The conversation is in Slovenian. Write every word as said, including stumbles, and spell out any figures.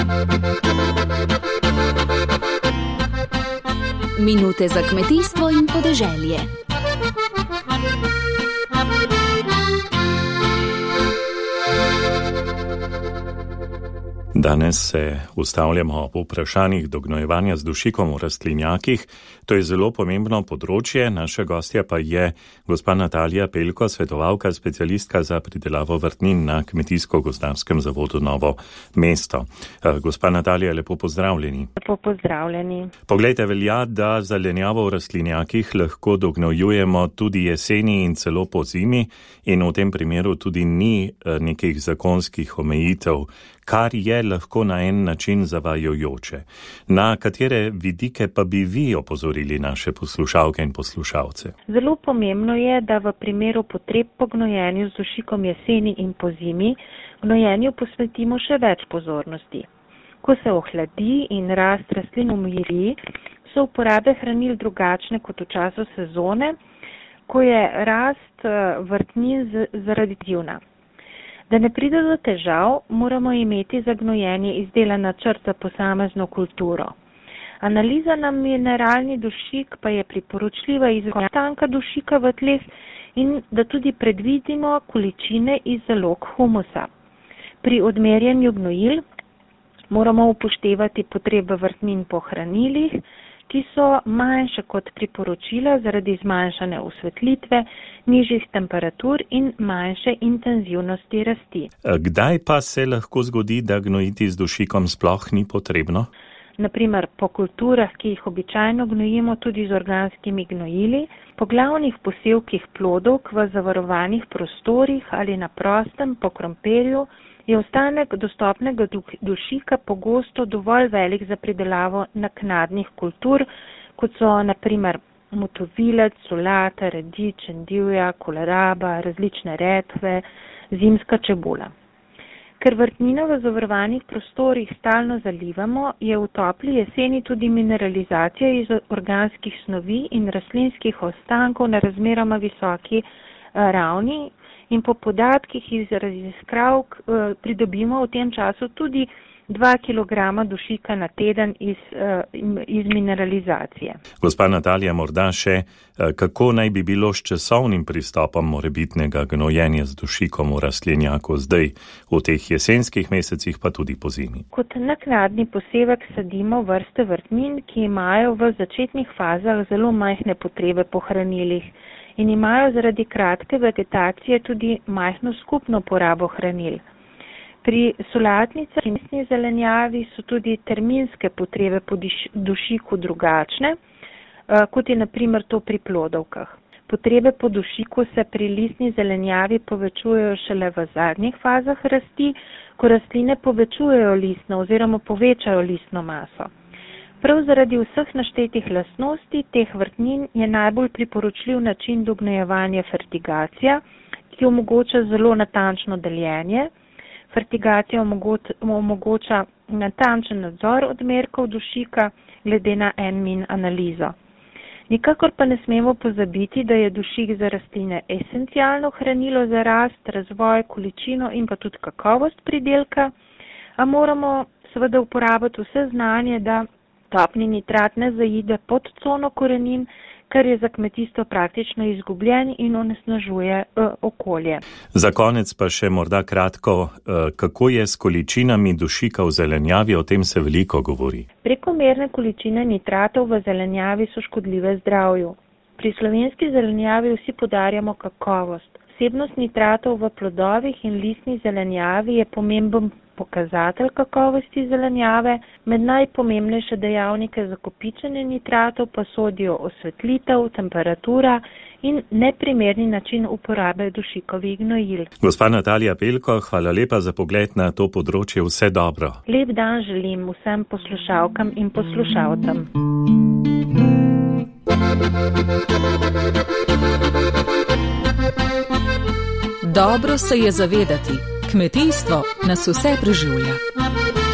Minute za kmetijstvo in podeželje. Danes se ustavljamo ob vprašanjih dognojevanja z dušikom v rastlinjakih. To je zelo pomembno področje. Naša gostja pa je gospa Natalija Pelko, svetovalka, specialistka za pridelavo vrtnin na Kmetijsko-gozdarskem zavodu Novo mesto. Gospa Natalija, lepo pozdravljeni. Lepo pozdravljeni. Poglejte, velja, da zelenjavo v rastlinjakih lahko dognojujemo tudi jeseni in celo po zimi in v tem primeru tudi ni nekih zakonskih omejitev, kar je lahko na en način zavajajoče. Na katere vidike pa bi vi opozorili naše poslušalke in poslušalce? Zelo pomembno je, da v primeru potreb po gnojenju z dušikom jeseni in po zimi gnojenju posvetimo še več pozornosti. Ko se ohladi in rast rastlin umiri, so uporabe hranil drugačne kot v času sezone, ko je rast vrtnin zaradi divna. Da ne pride do težav, moramo imeti za gnojenje izdelan načrt za posamezno kulturo. Analiza na mineralni dušik pa je priporočljiva iz nastanka dušika v tleh in da tudi predvidimo količine iz zalog humusa. Pri odmerjanju gnojil moramo upoštevati potrebe vrtnin po hranilih, ki so manjše kot priporočila zaradi zmanjšane osvetlitve, nižjih temperatur in manjše intenzivnosti rasti. Kdaj pa se lahko zgodi, da gnojiti z dušikom sploh ni potrebno? Naprimer po kulturah, ki jih običajno gnojimo tudi z organskimi gnojili, po glavnih posevkih plodov v zavarovanih prostorih ali na prostem po krompirju, je ostanek dostopnega dušika pogosto dovolj velik za pridelavo naknadnih kultur, kot so naprimer motovilec, solata, radič, endivja, koleraba, različne redkve, zimska čebula. Ker vrtnino v zavarovanih prostorih stalno zalivamo, je v topli jeseni tudi mineralizacija iz organskih snovi in rastlinskih ostankov na razmeroma visoki ravni, in po podatkih iz raziskav pridobimo v tem času tudi dva kilograma dušika na teden iz, iz mineralizacije. Gospa Natalija, morda še, kako naj bi bilo s časovnim pristopom morebitnega gnojenja z dušikom v rastlinjaku zdaj, v teh jesenskih mesecih pa tudi po zimi? Kot naknadni posevek sadimo vrste vrtnin, ki imajo v začetnih fazah zelo majhne potrebe po hranilih in imajo zaradi kratke vegetacije tudi majhno skupno porabo hranil. Pri solatnicah in listni zelenjavi so tudi terminske potrebe po dušiku drugačne, kot je na primer to pri plodovkah. Potrebe po dušiku se pri listni zelenjavi povečujejo šele v zadnjih fazah rasti, ko rastline povečujejo listno oziroma povečajo listno maso. Prav zaradi vseh naštetih lastnosti teh vrtnin je najbolj priporočljiv način dognojevanja fertigacija, ki omogoča zelo natančno deljenje. Fertigacija omogoča natančen nadzor odmerkov dušika glede na en-min analizo. Nikakor pa ne smemo pozabiti, da je dušik za rastline esencialno hranilo za rast, razvoj, količino in pa tudi kakovost pridelka, a moramo seveda uporabiti vse znanje, da topni nitrat ne zaide pod cono korenin, kar je za kmetijstvo praktično izgubljen in onesnažuje uh, okolje. Za konec pa še morda kratko, uh, kako je s količinami dušika v zelenjavi, o tem se veliko govori. Prekomerne količine nitratov v zelenjavi so škodljive zdravju. Pri slovenski zelenjavi vsi poudarjamo kakovost. Vsebnost nitratov v plodovih in listni zelenjavi je pomemben pokazatelj kakovosti zelenjave. Med najpomembnejše dejavnike za kopičenje nitratov pa sodijo osvetlitev, temperatura in neprimerni način uporabe dušikovih gnojil. Gospa Natalija Pelko, hvala lepa za pogled na to področje. Vse dobro. Lep dan želim vsem poslušalkam in poslušalcem. Dobro se je zavedati, kmetijstvo nas vse preživlja.